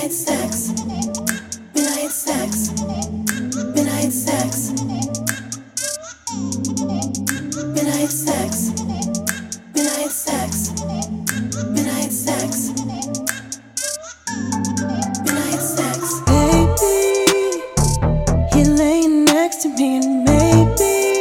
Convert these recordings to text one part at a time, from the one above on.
Midnight sex. Midnight sex. Midnight sex. Midnight sex. Midnight sex. Midnight sex. Midnight sex. Baby, you're laying next to me, and maybe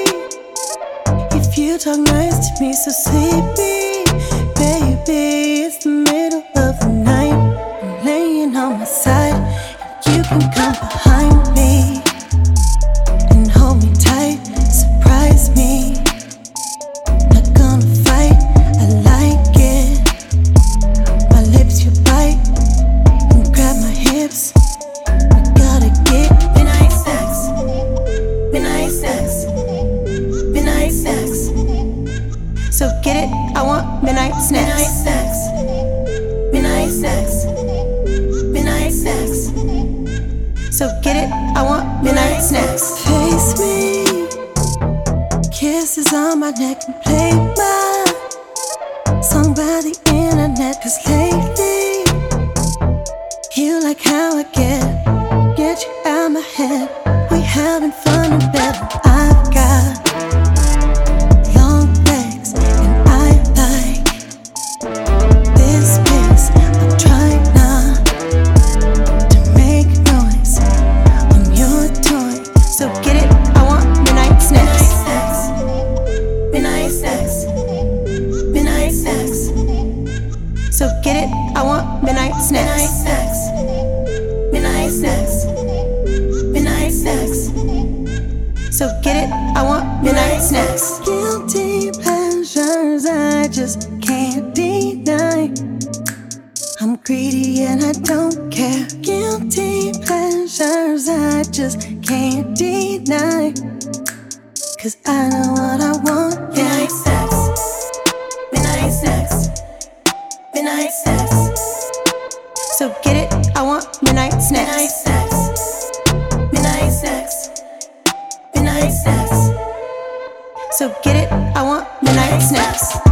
if you talk nice to me, so sleepy. Baby, it's the middle of the night. I'm laying on my side, and you can come behind me and hold me tight, surprise me. Not gonna fight, I like it. My lips you bite and grab my hips. We gotta get Midnight sex. Midnight sex. Midnight sex. so get it. I want midnight Midnight snacks. sex. Midnight sex. Midnight sex. So get it. I want midnight snacks. Face me, kisses on my neck, and play my song by the internet. 'Cause lately you like how I get you out my head. We having fun in bed. I've got long legs and I like this pace. I'm trying not to make noise. I'm your toy, so get it. I want midnight snacks. Midnight sex. Midnight sex. So get it. I want midnight Midnight snacks. sex. Midnight sex. Midnight sex. So get it. I want midnight snacks. Guilty Pleasures I just can't deny. I'm greedy and I don't care. Guilty pleasures I just can't deny. 'Cause I know what I want, yeah. Midnight sex. Midnight sex. Midnight sex. So get it, I want midnight Midnight snacks. sex. Midnight sex. Midnight sex. So get it, I want midnight snacks.